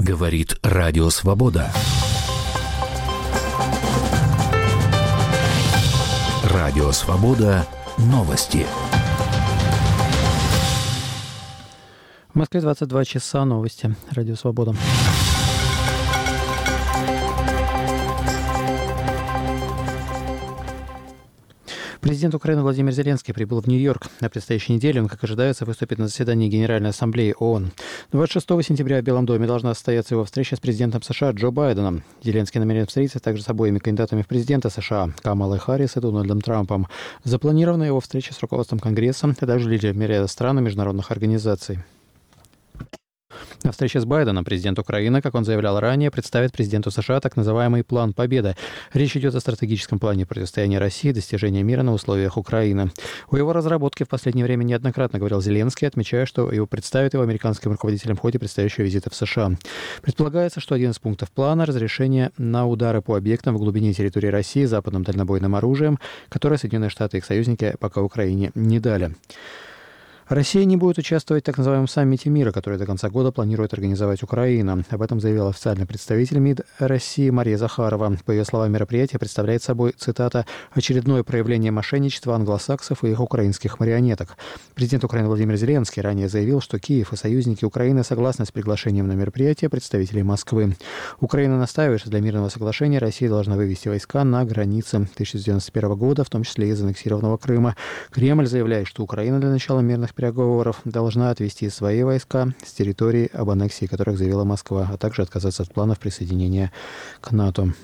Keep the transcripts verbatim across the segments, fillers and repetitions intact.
Говорит Радио Свобода. Радио Свобода. Новости. В Москве двадцать два часа. Новости. Радио Свобода. Президент Украины Владимир Зеленский прибыл в Нью-Йорк. На предстоящей неделе он, как ожидается, выступит на заседании Генеральной Ассамблеи ООН. двадцать шестого сентября в Белом доме должна состояться его встреча с президентом США Джо Байденом. Зеленский намерен встретиться также с обоими кандидатами в президенты США Камалой Харрис и Дональдом Трампом. Запланирована его встреча с руководством Конгресса, а также лидерами ряда стран и международных организаций. На встрече с Байденом президент Украины, как он заявлял ранее, представит президенту США так называемый «План Победы». Речь идет о стратегическом плане противостояния России и достижения мира на условиях Украины. О его разработке в последнее время неоднократно говорил Зеленский, отмечая, что его представят его американским руководителям в ходе предстоящего визита в США. Предполагается, что один из пунктов плана – разрешение на удары по объектам в глубине территории России западным дальнобойным оружием, которое Соединенные Штаты и их союзники пока Украине не дали. Россия не будет участвовать в так называемом саммите мира, который до конца года планирует организовать Украина. Об этом заявил официальный представитель МИД России Мария Захарова. По ее словам, мероприятие представляет собой, цитата, «очередное проявление мошенничества англосаксов и их украинских марионеток». Президент Украины Владимир Зеленский ранее заявил, что Киев и союзники Украины согласны с приглашением на мероприятие представителей Москвы. Украина настаивает, что для мирного соглашения Россия должна вывести войска на границы тысяча девятьсот девяносто первого года, в том числе из аннексированного Крыма. Кремль заявляет, что Украина для начала мирных переговоров должна отвести свои войска с территории, об аннексии которых заявила Москва, а также отказаться от планов присоединения к НАТО.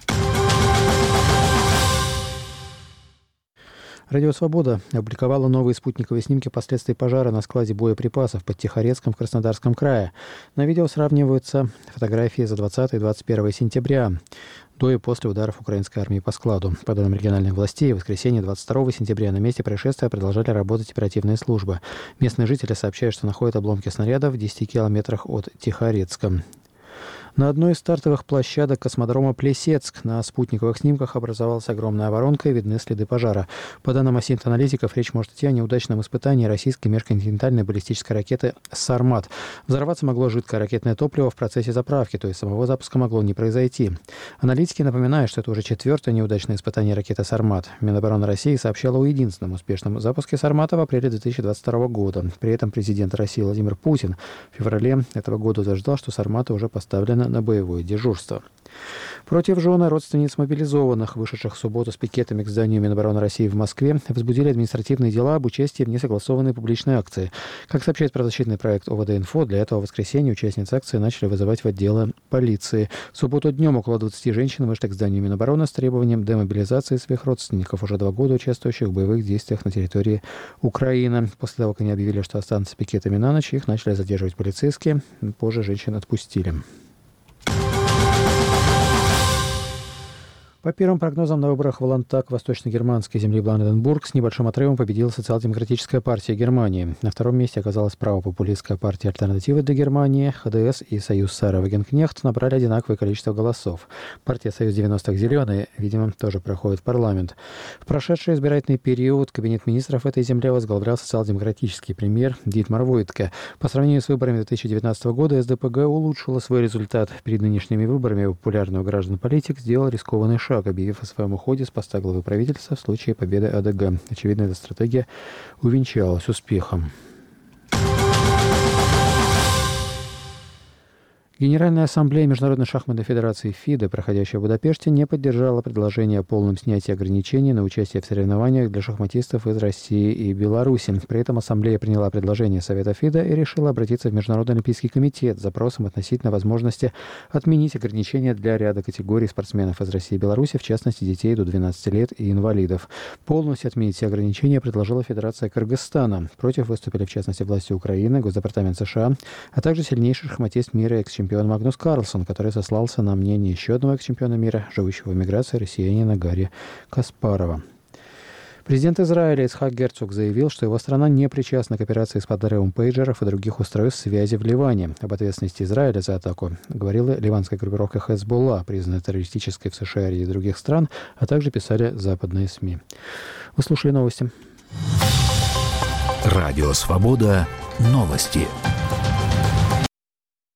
Радио «Свобода» опубликовала новые спутниковые снимки последствий пожара на складе боеприпасов под Тихорецком в Краснодарском крае. На видео сравниваются фотографии за двадцатое и двадцать первое сентября, до и после ударов украинской армии по складу. По данным региональных властей, в воскресенье двадцать второго сентября на месте происшествия продолжали работать оперативные службы. Местные жители сообщают, что находят обломки снарядов в десяти километрах от Тихорецка. На одной из стартовых площадок космодрома Плесецк на спутниковых снимках образовалась огромная воронка и видны следы пожара. По данным аналитиков, речь может идти о неудачном испытании российской межконтинентальной баллистической ракеты «Сармат». Взорваться могло жидкое ракетное топливо в процессе заправки, то есть самого запуска могло не произойти. Аналитики напоминают, что это уже четвертое неудачное испытание ракеты «Сармат». Минобороны России сообщала о единственном успешном запуске «Сармата» в апреле две тысячи двадцать второго года. При этом президент России Владимир Путин в феврале этого года утверждал, что «Сарматы» уже поставлены на боевое дежурство. Против жены родственниц мобилизованных, вышедших в субботу с пикетами к зданию Минобороны России в Москве, возбудили административные дела об участии в несогласованной публичной акции. Как сообщает правозащитный проект ОВД-Инфо, для этого в воскресенье участницы акции начали вызывать в отделы полиции. В субботу днем около двадцати женщин вышли к зданию Минобороны с требованием демобилизации своих родственников, уже два года участвующих в боевых действиях на территории Украины. После того, как они объявили, что останутся пикетами на ночь, их начали задерживать полицейские. Позже женщин отпустили. По первым прогнозам, на выборах в Ландтаг восточно-германской земли Бранденбург с небольшим отрывом победила Социал-демократическая партия Германии. На втором месте оказалась правопопулистская партия «Альтернатива для Германии», ХДС и Союз Сары Вагенкнехт набрали одинаковое количество голосов. Партия «Союз девяностых зеленые», видимо, тоже проходит в парламент. В прошедший избирательный период кабинет министров этой земле возглавлял социал-демократический премьер Дитмар Войтке. По сравнению с выборами две тысячи девятнадцатого года СДПГ улучшила свой результат. Перед нынешними выборами популярный у граждан политик сделал рискованный шаг, объявив о своем уходе с поста главы правительства в случае победы АДГ. Очевидно, эта стратегия увенчалась успехом. Генеральная ассамблея Международной шахматной федерации ФИДе, проходящая в Будапеште, не поддержала предложение о полном снятии ограничений на участие в соревнованиях для шахматистов из России и Беларуси. При этом ассамблея приняла предложение Совета ФИДе и решила обратиться в Международный олимпийский комитет с запросом относительно возможности отменить ограничения для ряда категорий спортсменов из России и Беларуси, в частности детей до двенадцати лет и инвалидов. Полностью отменить все ограничения предложила Федерация Кыргызстана. Против выступили, в частности, власти Украины, Госдепартамент США, а также сильнейший шахматист мира и экс-чемпион Магнус Карлсон, который сослался на мнение еще одного экс-чемпиона мира, живущего в эмиграции россиянина Гарри Каспарова. Президент Израиля Ицхак Герцог заявил, что его страна не причастна к операции с подрывом пейджеров и других устройств связи в Ливане. Об ответственности Израиля за атаку говорила ливанская группировка Хезболла, признанная террористической в США и других стран, а также писали западные СМИ. Вы слушали новости. Радио «Свобода». Новости.